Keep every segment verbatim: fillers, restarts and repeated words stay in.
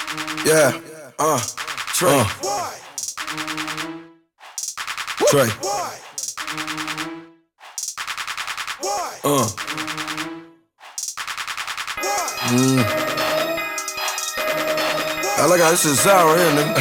Yeah, uh, Trey. Uh. Trey. Uh. Mm. I like how this is sour here, nigga.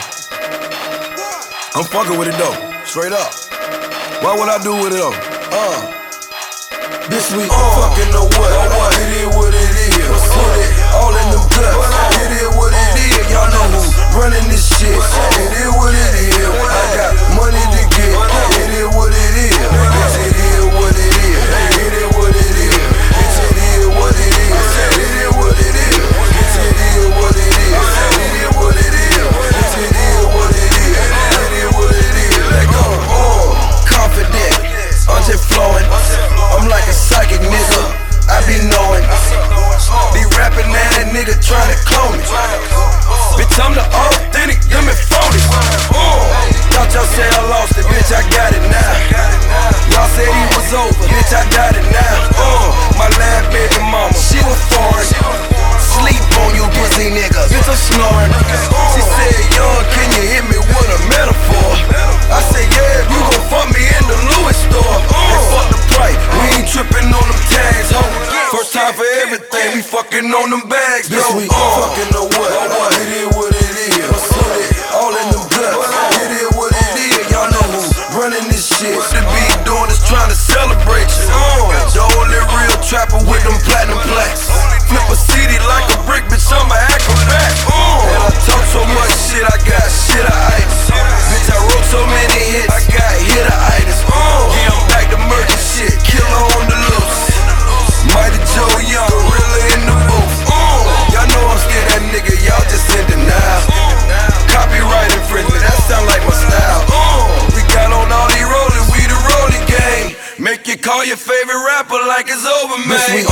I'm fucking with it though, straight up. What would I do with it though? Uh. Bitch, we uh. fucking know what? It is what it is. Put it all in the guts. It is what it is. Y'all know who running this shit. It is what it is. I got money to get. It is what it is. Bitch, it is what it is. It is what it is. Bitch, it is what it is. It is what it is. Bitch, it is what it is. It is what it is. Bitch, it is what it is. It is what it is. Let go. Oh, confident. I'm just flowing. I'm like a psychic nigga. I be knowing. Be rapping now, that nigga tryna clone me. Bitch, I'm the authentic, them and phony. Uh, thought y'all said I lost it, bitch, I got it now. Y'all said he was over, bitch, I got it now. Uh, my lab baby mama, she was foreign. Sleep on you pussy nigga, bitch, I'm snoring. She said, young, can you hit me with a metaphor? I said, yeah, you gon' fuck me in the Louis store. Hey, fuck the price, we ain't tripping on them tags, ho. First time for everything, we fucking on them bags, bitch, we uh. fucking know what? It is what it is. Put it all in them guts. It is what it is. Y'all know who running this shit. What the beat doing is trying to celebrate you. Uh, the only real trapper with them platinum plaques. Flip a C D like a brick, bitch, I'm a acrobat. Uh, and I talk so much shit, I got shit-itis. Bitch, I wrote so many hits, I got hit-itis. Uh, yeah, I'm back to murder shit, killer on the loose. Mighty Joe Young, gorilla in the booth. Uh, y'all know I'm scared that nigga, y'all just in denial. Copyright infringement, that sound like my style. Uh, we got on all these rollin', we the rolling game. Make you call your favorite rapper like it's over, man.